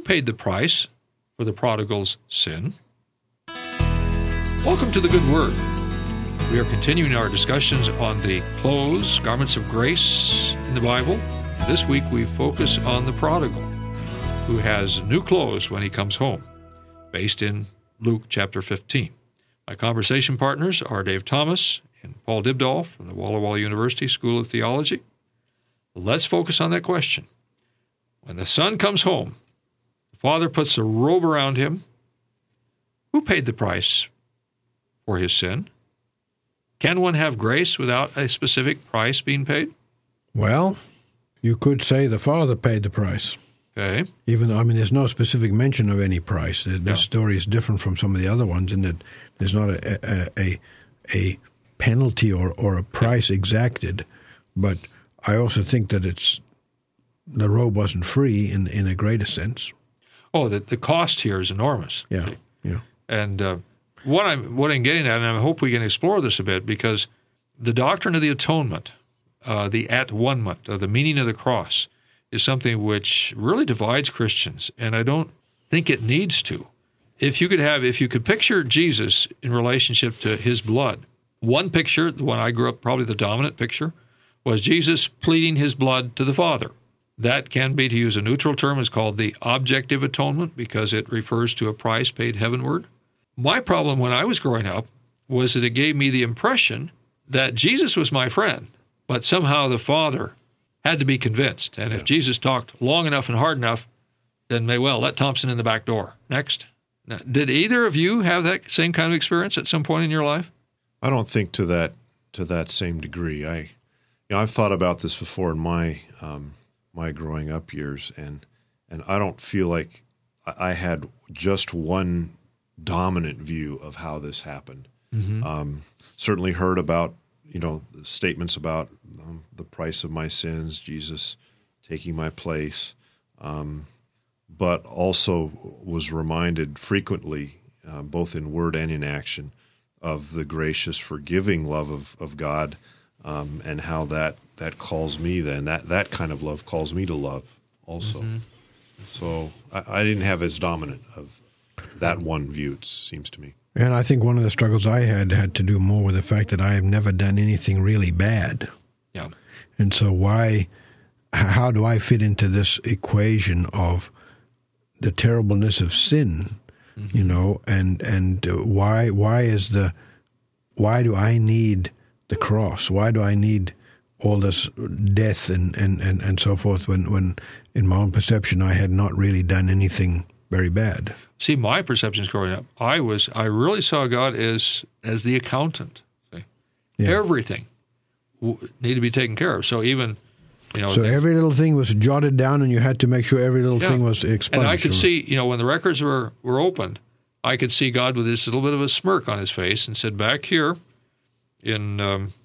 paid the price for the prodigal's sin? Welcome to the Good Word. We are continuing our discussions on the clothes, garments of grace in the Bible. This week we focus on the prodigal, who has new clothes when he comes home, based in Luke chapter 15. My conversation partners are Dave Thomas and Paul Dibdahl from the Walla Walla University School of Theology. Let's focus on that question. When the son comes home, the father puts a robe around him. Who paid the price for his sin? Can one have grace without a specific price being paid? Well, you could say the father paid the price. Okay. Even though, there's no specific mention of any price. This story is different from some of the other ones in that there's not a penalty or a price exacted. But I also think that the robe wasn't free in a greater sense. Oh, the cost here is enormous. Yeah. And what I'm getting at, and I hope we can explore this a bit, because the doctrine of the atonement, the at-one-ment, the meaning of the cross, is something which really divides Christians, and I don't think it needs to. If you could picture Jesus in relationship to his blood, one picture, the one I grew up, probably the dominant picture, was Jesus pleading his blood to the Father. That can be, to use a neutral term, is called the objective atonement because it refers to a price paid heavenward. My problem when I was growing up was that it gave me the impression that Jesus was my friend, but somehow the Father had to be convinced. And if Jesus talked long enough and hard enough, then let Thompson in the back door. Next. Now, did either of you have that same kind of experience at some point in your life? I don't think to that same degree. I've thought about this before in my growing up years, and I don't feel like I had just one dominant view of how this happened. Mm-hmm. Certainly heard about statements about the price of my sins, Jesus taking my place, but also was reminded frequently, both in word and in action, of the gracious, forgiving love of God, and how that calls me then, that kind of love calls me to love also. Mm-hmm. So I didn't have as dominant of that one view, it seems to me. And I think one of the struggles I had to do more with the fact that I have never done anything really bad. Yeah. And so how do I fit into this equation of the terribleness of sin, mm-hmm. And why do I need the cross? Why do I need all this death and so forth when in my own perception I had not really done anything very bad? See, my perceptions growing up, I really saw God as the accountant. Yeah. Everything needed to be taken care of. So even, So every little thing was jotted down, and you had to make sure every little thing was expunged. And I could see, when the records were opened, I could see God with this little bit of a smirk on his face and said, back here in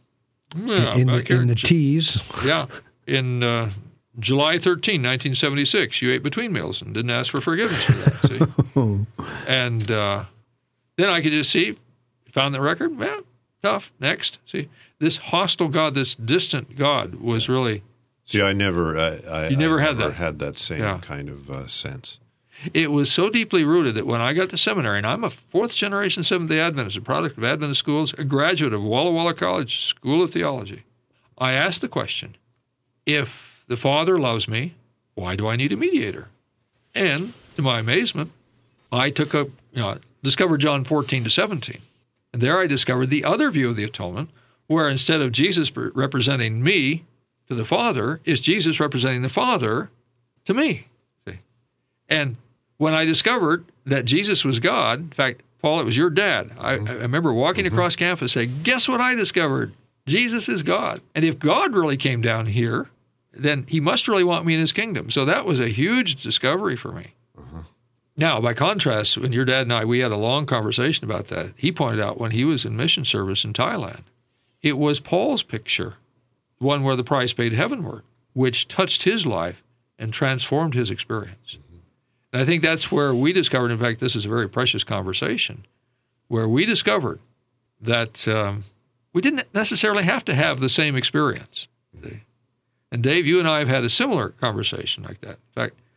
the T's. Yeah, in July 13, 1976, you ate between meals and didn't ask for forgiveness for that, see? And then I could just see, found the record, tough, next. See, this hostile God, this distant God was really... See, I never had that same kind of sense. It was so deeply rooted that when I got to seminary, and I'm a fourth-generation Seventh-day Adventist, a product of Adventist schools, a graduate of Walla Walla College School of Theology, I asked the question, if the Father loves me, why do I need a mediator? And to my amazement, I discovered John 14-17. And there I discovered the other view of the atonement, where instead of Jesus representing me to the Father, is Jesus representing the Father to me. See? And when I discovered that Jesus was God, in fact, Paul, it was your dad. I remember walking across campus saying, guess what I discovered? Jesus is God. And if God really came down here, then he must really want me in his kingdom. So that was a huge discovery for me. Uh-huh. Now, by contrast, when your dad and I, we had a long conversation about that. He pointed out when he was in mission service in Thailand, it was Paul's picture, one where the price paid heavenward, which touched his life and transformed his experience. Mm-hmm. And I think that's where we discovered, in fact, this is a very precious conversation, where we discovered that we didn't necessarily have to have the same experience. And Dave, you and I have had a similar conversation like that. In fact,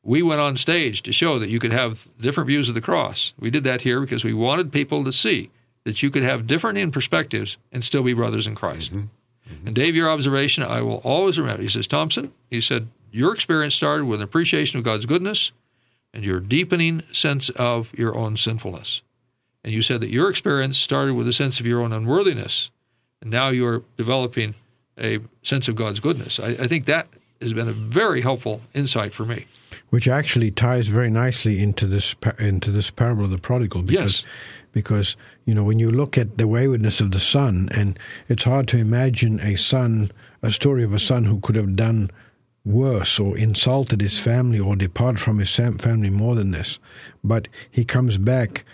we went on stage to show that you could have different views of the cross. We did that here because we wanted people to see that you could have different perspectives and still be brothers in Christ. And Dave, your observation, I will always remember. He says, Thompson, he said, your experience started with an appreciation of God's goodness and your deepening sense of your own sinfulness. And you said that your experience started with a sense of your own unworthiness, and now you're developing a sense of God's goodness. I think that has been a very helpful insight for me. Which actually ties very nicely into this parable of the prodigal. Because, when you look at the waywardness of the son, and it's hard to imagine a story of a son who could have done worse or insulted his family or departed from his family more than this. But he comes back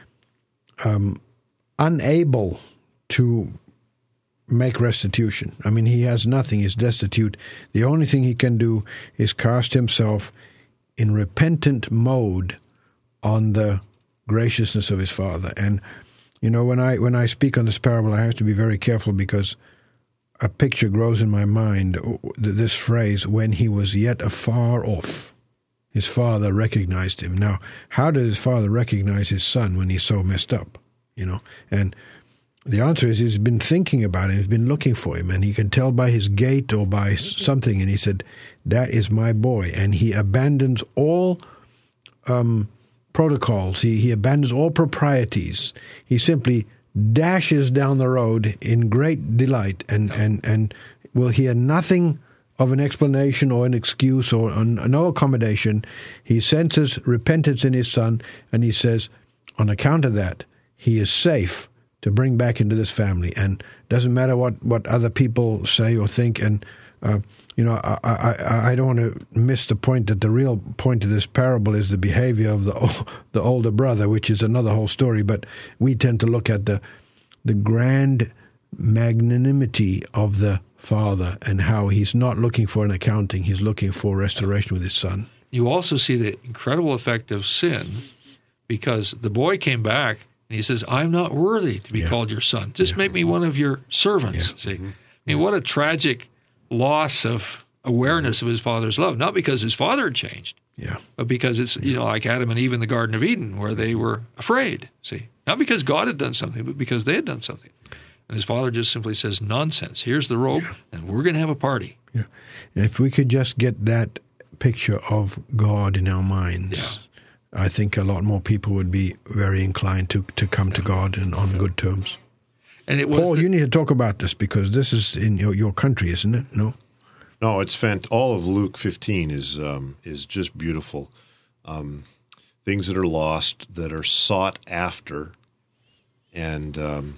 unable to make restitution. I mean, he has nothing. He's destitute. The only thing he can do is cast himself in repentant mode on the graciousness of his father. And, when I speak on this parable, I have to be very careful because a picture grows in my mind, this phrase, when he was yet afar off, his father recognized him. Now, how does his father recognize his son when he's so messed up? And the answer is he's been thinking about him, he's been looking for him, and he can tell by his gait or by something, and he said, that is my boy. And he abandons all protocols, he abandons all proprieties. He simply dashes down the road in great delight and will hear nothing of an explanation or an excuse or no accommodation. He senses repentance in his son, and he says, on account of that, he is safe to bring back into this family. And doesn't matter what other people say or think. And, I don't want to miss the point that the real point of this parable is the behavior of the older brother, which is another whole story. But we tend to look at the grand magnanimity of the father and how he's not looking for an accounting, he's looking for restoration with his son. You also see the incredible effect of sin, because the boy came back and he says, I'm not worthy to be called your son. Just make me one of your servants. See? I mean, what a tragic loss of awareness of his father's love, not because his father had changed, but because it's, like Adam and Eve in the Garden of Eden, where they were afraid, see? Not because God had done something, but because they had done something. And his father just simply says, nonsense, here's the rope, and we're going to have a party. Yeah. And if we could just get that picture of God in our minds, I think a lot more people would be very inclined to come to God and on good terms. And it was Paul, you need to talk about this because this is in your country, isn't it? No, it's all of Luke 15 is just beautiful. Things that are lost, that are sought after, and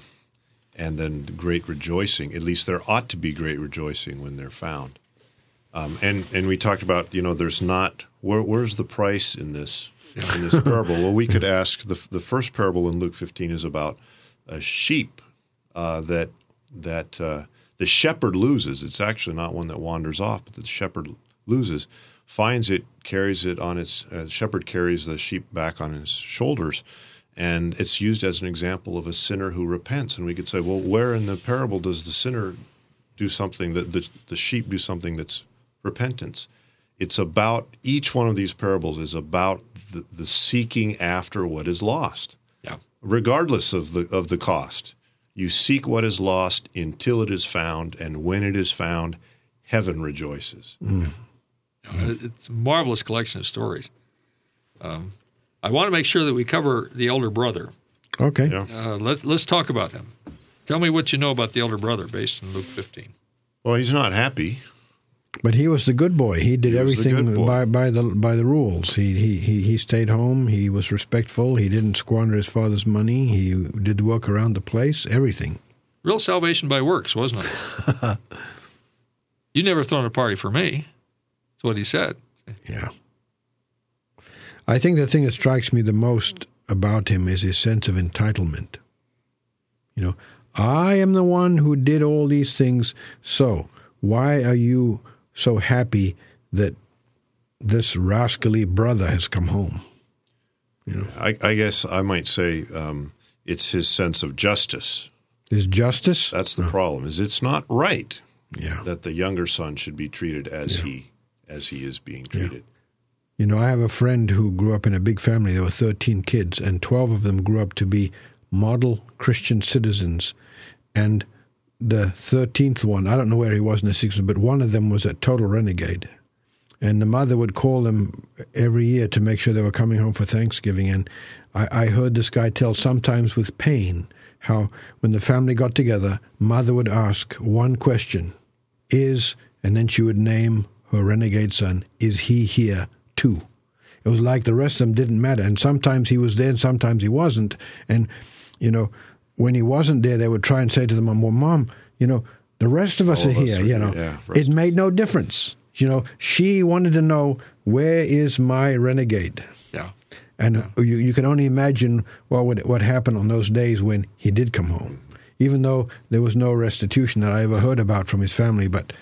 then great rejoicing. At least there ought to be great rejoicing when they're found. And we talked about there's not where's the price in this parable? Well, we could ask the first parable in Luke 15 is about a sheep that the shepherd loses. It's actually not one that wanders off, but the shepherd loses, finds it, carries it on its. The shepherd carries the sheep back on his shoulders, and it's used as an example of a sinner who repents. And we could say, well, where in the parable does the sinner do something that the sheep do something that's repentance? It's about each one of these parables is about the seeking after what is lost, regardless of the cost. You seek what is lost until it is found, and when it is found, heaven rejoices. It's a marvelous collection of stories. I want to make sure that we cover the elder brother. Okay. Let's talk about him. Tell me what you know about the elder brother based on Luke 15. Well, he's not happy. But he was the good boy. He did everything by the rules. He stayed home. He was respectful. He didn't squander his father's money. He did the work around the place. Everything. Real salvation by works, wasn't it? You never thrown a party for me. That's what he said. Yeah. I think the thing that strikes me the most about him is his sense of entitlement. I am the one who did all these things, so why are you so happy that this rascally brother has come home? I guess I might say it's his sense of justice. Is justice? That's the problem. Is it's not right that the younger son should be treated as he is being treated. You know, I have a friend who grew up in a big family. There were 13 kids, and 12 of them grew up to be model Christian citizens. And the 13th one, I don't know where he was in the 60s, but one of them was a total renegade. And the mother would call them every year to make sure they were coming home for Thanksgiving. And I heard this guy tell, sometimes with pain, how when the family got together, mother would ask one question, and then she would name her renegade son, is he here too? It was like the rest of them didn't matter. And sometimes he was there and sometimes he wasn't. And, you know, when he wasn't there, they would try and say to the mom, well, Mom, you know, the rest of us are here, you know. Yeah, it made no difference. You know, she wanted to know, where is my renegade? Yeah. And you can only imagine what happened on those days when he did come home, even though there was no restitution that I ever heard about from his family. But,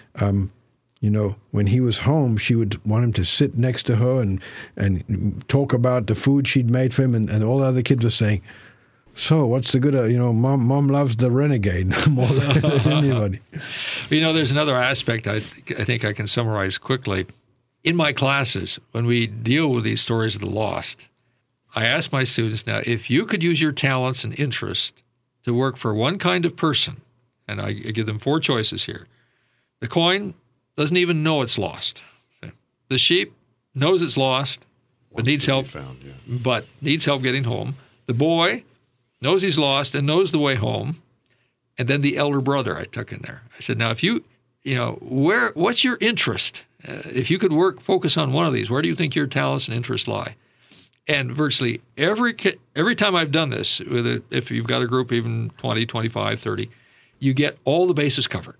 you know, when he was home, she would want him to sit next to her and talk about the food she'd made for him. And all the other kids were saying, so what's the good of, you know, mom loves the renegade more than anybody. You know, there's another aspect I think I can summarize quickly. In my classes, when we deal with these stories of the lost, I ask my students, now, if you could use your talents and interest to work for one kind of person, and I give them 4 choices here. The coin doesn't even know it's lost. The sheep knows it's lost, but needs help getting home. The boy knows he's lost and knows the way home. And then the elder brother I took in there. I said, now, if you know, what's your interest? If you could focus on one of these, where do you think your talents and interests lie? And virtually every time I've done this, if you've got a group, even 20, 25, 30, you get all the bases covered.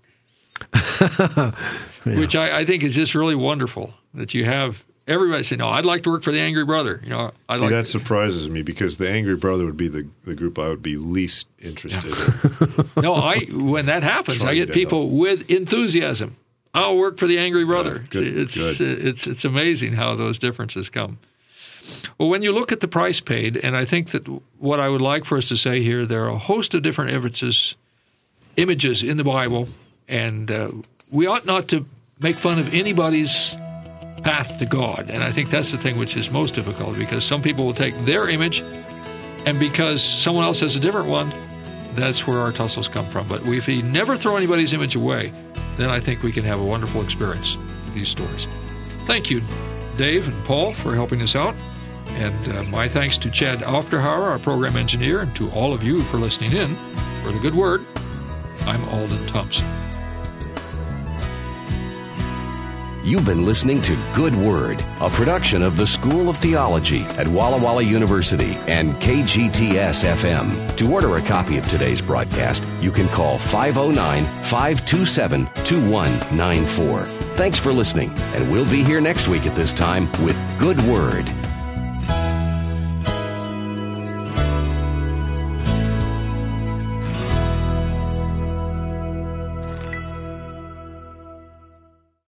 Yeah. Which I think is just really wonderful that you have everybody say, no, I'd like to work for the angry brother. You know, that surprises me, because the angry brother would be the group I would be least interested in. No, when that happens, I get people with enthusiasm. I'll work for the angry brother. It's amazing how those differences come. Well, when you look at the price paid, and I think that what I would like for us to say here, there are a host of different images in the Bible, and we ought not to make fun of anybody's path to God. And I think that's the thing which is most difficult, because some people will take their image, and because someone else has a different one, that's where our tussles come from. But if we never throw anybody's image away, then I think we can have a wonderful experience with these stories. Thank you, Dave and Paul, for helping us out. And my thanks to Chad Aufderhauer, our program engineer, and to all of you for listening in. For the Good Word, I'm Alden Thompson. You've been listening to Good Word, a production of the School of Theology at Walla Walla University and KGTS-FM. To order a copy of today's broadcast, you can call 509-527-2194. Thanks for listening, and we'll be here next week at this time with Good Word.